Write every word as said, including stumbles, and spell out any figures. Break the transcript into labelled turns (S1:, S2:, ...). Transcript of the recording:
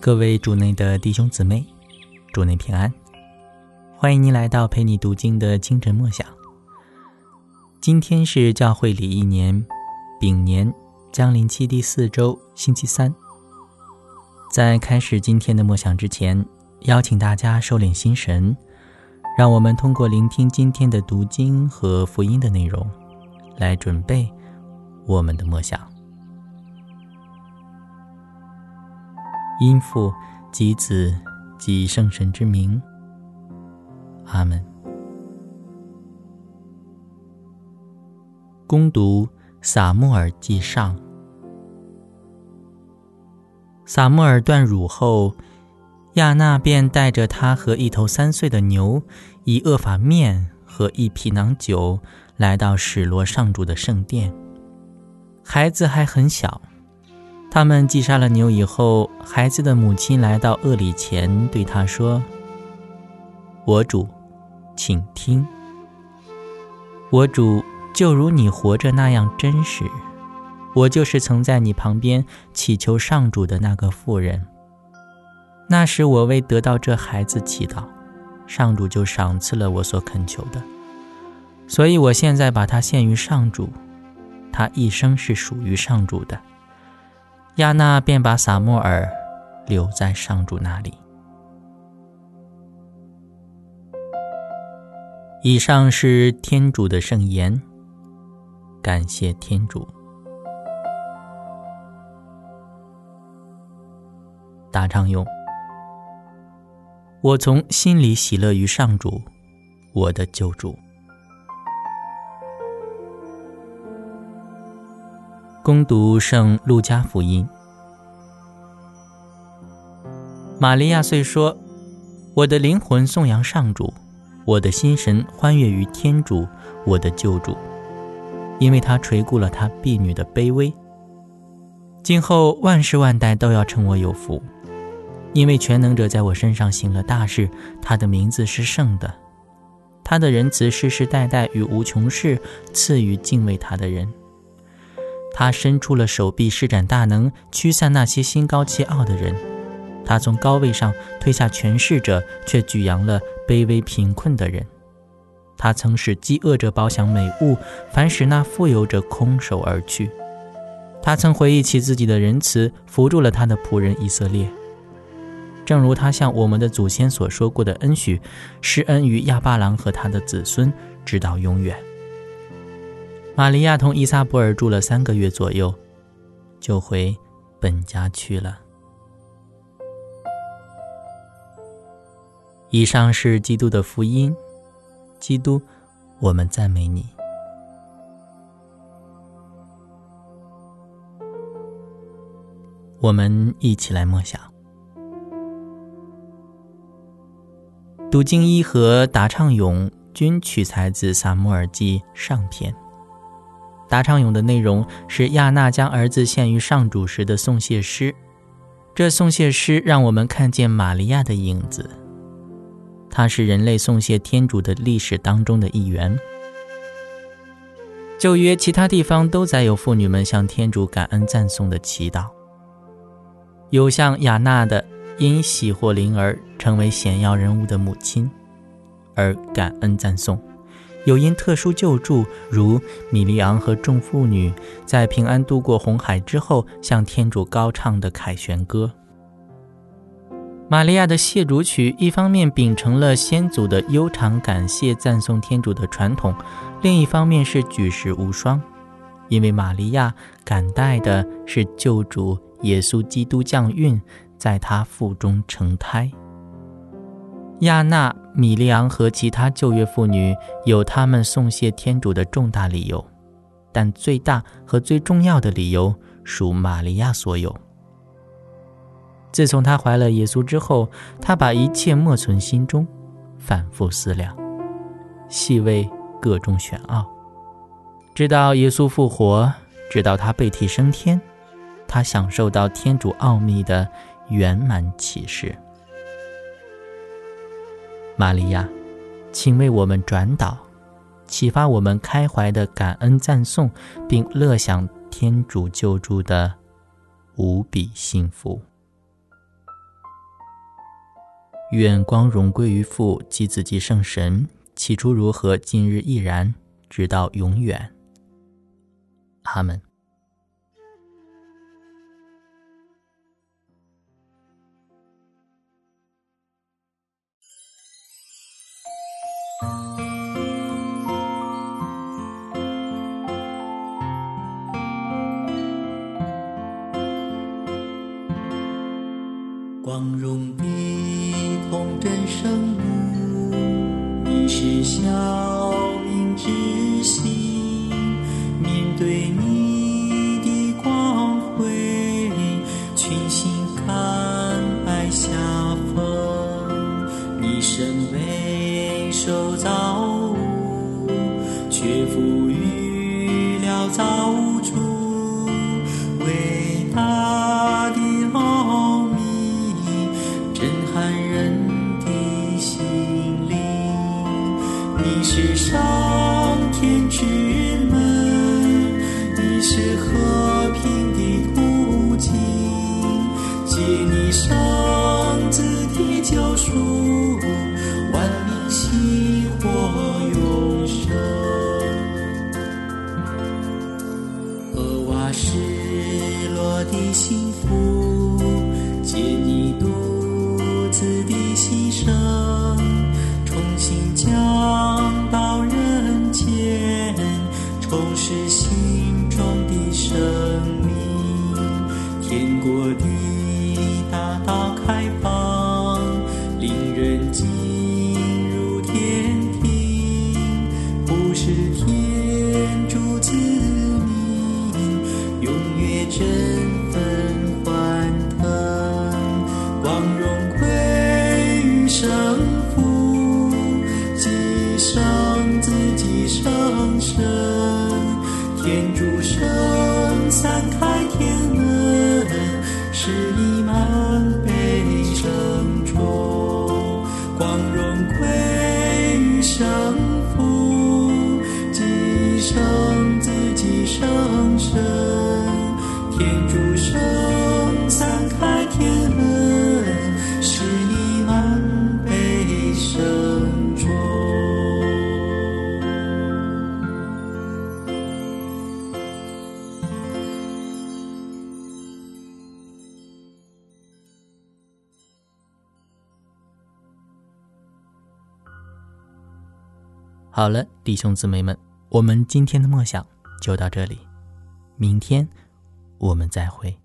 S1: 各位主内的弟兄姊妹，主内平安，欢迎您来到陪你读经的清晨默想。今天是教会里一年丙年将临期第四周星期三。在开始今天的默想之前，邀请大家收敛心神，让我们通过聆听今天的读经和福音的内容，来准备我们的默想。因父及子及圣神之名，阿们。恭读撒母耳记上。撒母耳断乳后，亚娜便带着他和一头三岁的牛，一厄法面和一皮囊酒，来到史罗上主的圣殿。孩子还很小。他们击杀了牛以后，孩子的母亲来到厄里前，对他说：我主，请听。我主，就如你活着那样真实，我就是曾在你旁边祈求上主的那个妇人。那时我为得到这孩子祈祷，上主就赏赐了我所恳求的，所以我现在把他献于上主，他一生是属于上主的。亚娜便把撒母耳留在上主那里。以上是天主的圣言，感谢天主。答唱咏：我从心里喜乐于上主，我的救主。恭读圣路加福音。玛利亚遂说：我的灵魂颂扬上主，我的心神欢悦于天主，我的救主，因为他垂顾了他婢女的卑微。今后万世万代都要称我有福，因为全能者在我身上行了大事，他的名字是圣的，他的仁慈世世代代与无穷世赐予敬畏他的人。他伸出了手臂，施展大能，驱散那些心高气傲的人。他从高位上推下权势者，却举扬了卑微贫困的人。他曾使饥饿者饱享美物，反使那富有者空手而去。他曾回忆起自己的仁慈，扶助了他的仆人以色列。正如他向我们的祖先所说过的恩许，施恩于亚巴郎和他的子孙，直到永远。玛利亚同伊撒伯尔住了三个月左右，就回本家去了。以上是基督的福音。基督，我们赞美你。我们一起来默想。读经一和答唱咏均取材自撒母耳记上篇。答唱咏的内容是亚娜将儿子献于上主时的颂谢诗，这颂谢诗让我们看见玛利亚的影子，她是人类颂谢天主的历史当中的一员。旧约其他地方都载有妇女们向天主感恩赞颂的祈祷，有像亚娜的因喜获灵儿成为显要人物的母亲而感恩赞颂，有因特殊救助，如米利昂和众妇女在平安渡过红海之后向天主高唱的凯旋歌。玛利亚的谢主曲一方面秉承了先祖的悠长感谢赞颂天主的传统，另一方面是举世无双，因为玛利亚感戴的是救主耶稣基督降孕，在他腹中成胎。亚娜、米利昂和其他旧约妇女有他们颂谢天主的重大理由，但最大和最重要的理由属玛利亚所有。自从她怀了耶稣之后，她把一切默存心中，反复思量，细味各种玄奥，直到耶稣复活，直到他被提升天，她享受到天主奥秘的圆满启示。玛利亚，请为我们转导，启发我们开怀的感恩赞颂，并乐享天主救助的无比幸福。 愿光荣归于父及子及圣神，起初如何，今日亦然，直到永远。阿们。
S2: 光荣的童真圣母，你是小明之星，面对你的光辉，群星甘爱下逢。你身为受造物，却赋予了造物主伟大的奥秘，震撼人的心灵。你是上天之门，你是和平的途径，借你生子的救赎，万民喜获永生。厄瓦失落的幸福，借你独子的牺牲，重新降到人间，重拾心中的生命。天国的大道开放，令人进入天庭，不是天主子民，永远振奋欢腾。光荣归于圣父及圣子及圣神，天主圣散开天恩，使你们被圣宠。光荣归于圣父及圣子及圣神，天主圣散开天恩，使你们被圣宠。
S1: 好了，弟兄姊妹们，我们今天的默想就到这里，明天我们再会。